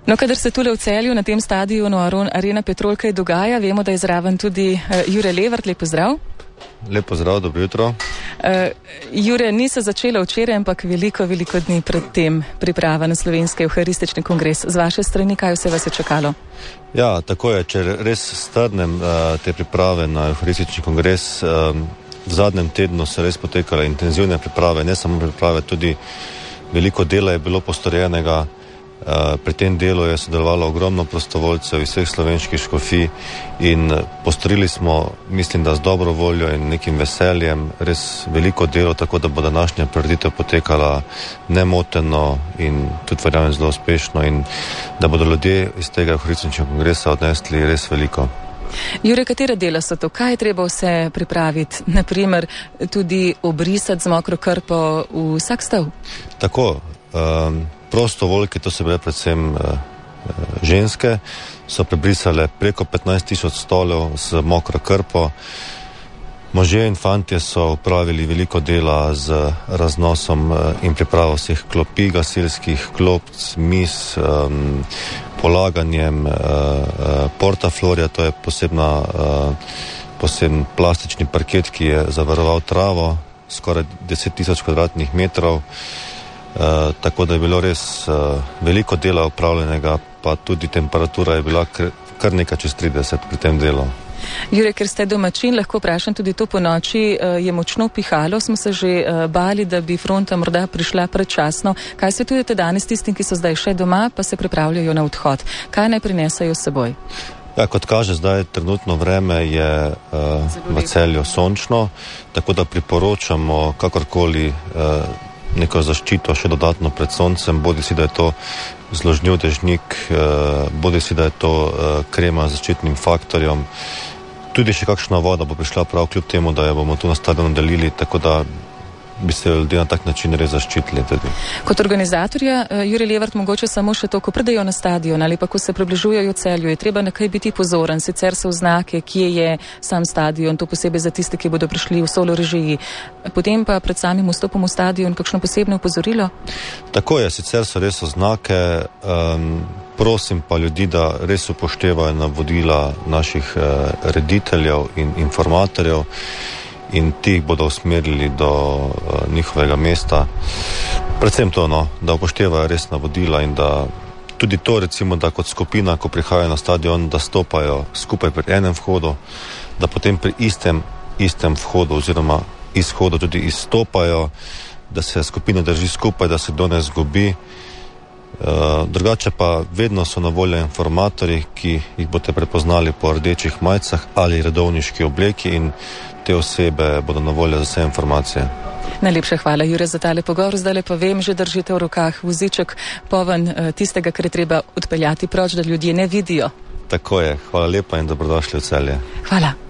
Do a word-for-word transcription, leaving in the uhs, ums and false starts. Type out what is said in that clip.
No, kadar se tule v Celju na tem stadionu Arena Petrol kaj dogaja, vemo, da je zraven tudi uh, Jure Levert. Lep pozdrav. Lep pozdrav, dobro jutro. Uh, Jure, ni se začela včeraj, ampak veliko, veliko dni pred tem priprava na slovenski evharistični kongres. Z vaše strani, kaj vse vas je čakalo? Ja, tako je. Če res strnem uh, te priprave na evharistični kongres, um, v zadnjem tednu so res potekale intenzivne priprave, ne samo priprave, tudi veliko dela je bilo postorjenega. Uh, pri tem delu je sodelovalo ogromno prostovoljcev iz vseh slovenskih škofij in postorili smo, mislim, da z dobro voljo in nekim veseljem, res veliko delo, tako da bo današnja prireditev potekala nemoteno in tudi verjamem zelo uspešno in da bodo ljudje iz tega evharističnega kongresa odnesli res veliko. Jure, katera dela so to? Kaj je treba vse pripraviti? Naprimer, tudi obrisati z mokro krpo vsak stav? Tako, um, prostovoljke, to so bile predvsem uh, ženske, so prebrisale preko petnajst tisoč stolov z mokro krpo. Možje in fantje so upravili veliko dela z raznosom uh, in pripravo vseh klopi, gasilskih klopc, mis, um, polaganjem uh, uh, portaflorja, to je posebna, uh, poseben plastični parket, ki je zavaroval travo, skoraj deset tisoč kvadratnih metrov. Uh, tako da je bilo res uh, veliko dela upravljenega, pa tudi temperatura je bila kr, kar nekaj čez trideset pri tem delu. Jure, ker ste domačin, lahko vprašam tudi to po noči, uh, je močno pihalo, smo se že uh, bali, da bi fronta morda prišla predčasno. Kaj svetujete danes tistim, ki so zdaj še doma, pa se pripravljajo na odhod? Kaj naj prinesajo s seboj? Ja, kot kaže, zdaj trenutno vreme je uh, v Celju sončno, tako da priporočamo kakorkoli uh, neko zaščito še dodatno pred soncem, bodi si, da je to zložnjiv dežnik, bodi si, da je to krema z zaščitnim faktorjem. Tudi še kakšna voda bo prišla prav kljub temu, da jo bomo tu na stadionu delili, tako da bi se ljudje na tak način res zaščitili. Tudi. Kot organizatorja, Jure Levert, mogoče samo še to, ko pridejo na stadion ali pa ko se približujejo Celju, je treba na kaj biti pozoren, sicer so znake, kje je sam stadion, to posebej za tiste, ki bodo prišli v solo režiji. Potem pa pred samim vstopom v stadion kakšno posebno opozorilo? Tako je, sicer so res oznake, um, prosim pa ljudi, da res upoštevajo navodila naših uh, rediteljev in informatorjev, in ti jih bodo usmerili do uh, njihovega mesta. Predvsem to, no, da upoštevajo res navodila in da tudi to, recimo, da kot skupina, ko prihajajo na stadion, da stopajo skupaj pri enem vhodu, da potem pri istem, istem vhodu oziroma izhodu tudi izstopajo, da se skupina drži skupaj, da se kdo ne zgubi. Uh, drugače pa vedno so na voljo informatorji, ki jih boste prepoznali po rdečih majicah ali redovniški obleki in te osebe bodo na voljo za vse informacije. Najlepša hvala, Jure, za tale pogovor. Zdaj pa vem, že držite v rokah voziček poven uh, tistega, kar je treba odpeljati proč, da ljudje ne vidijo. Tako je. Hvala lepa in dobrodošli v Celje. Hvala.